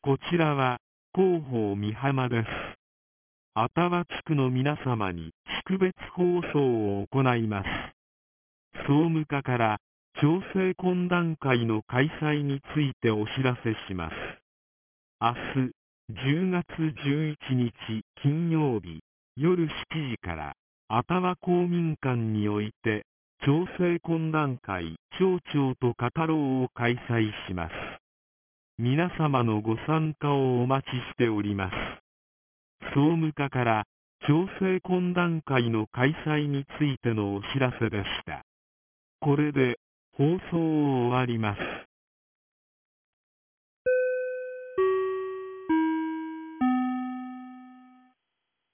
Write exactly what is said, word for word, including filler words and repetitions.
こちらは広報美浜です。愛宕地区の皆様に識別放送を行います。総務課から調整懇談会の開催についてお知らせします。明日じゅうがつじゅういちにち金曜日夜しちじから愛宕公民館において調整懇談会町長と語ろうを開催します。皆様のご参加をお待ちしております。総務課から調整懇談会の開催についてのお知らせでした。これで放送を終わります。